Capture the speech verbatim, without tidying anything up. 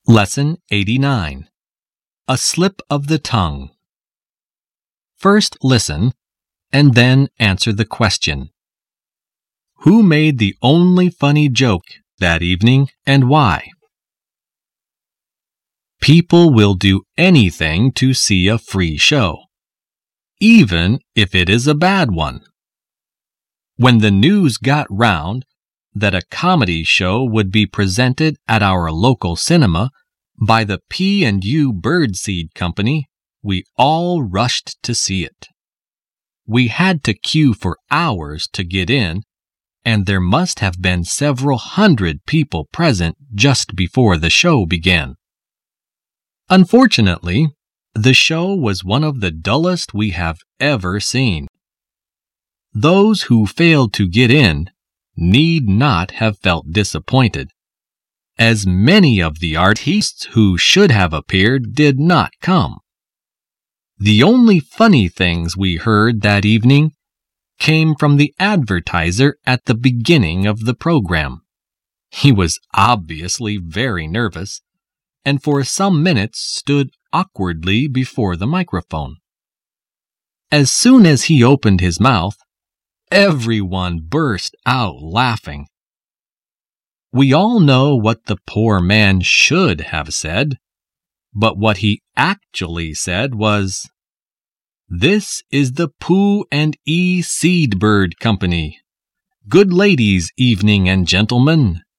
Lesson eighty-nine. A slip of the tongue. First listen, and then answer the question. Who made the only funny joke that evening and why? People will do anything to see a free show, even if it is a bad one. When the news got round that a comedy show would be presented at our local cinema by the P and U Birdseed Company, we all rushed to see it. We had to queue for hours to get in, and there must have been several hundred people present just before the show began. Unfortunately, the show was one of the dullest we have ever seen. Those who failed to get in need not have felt disappointed, as many of the artists who should have appeared did not come. The only funny things we heard that evening came from the advertiser at the beginning of the program. He was obviously very nervous, and for some minutes stood awkwardly before the microphone. As soon as he opened his mouth, everyone burst out laughing. We all know what the poor man should have said, but what he actually said was, "This is the Pooh and E Seed Bird Company. Good ladies' evening and gentlemen,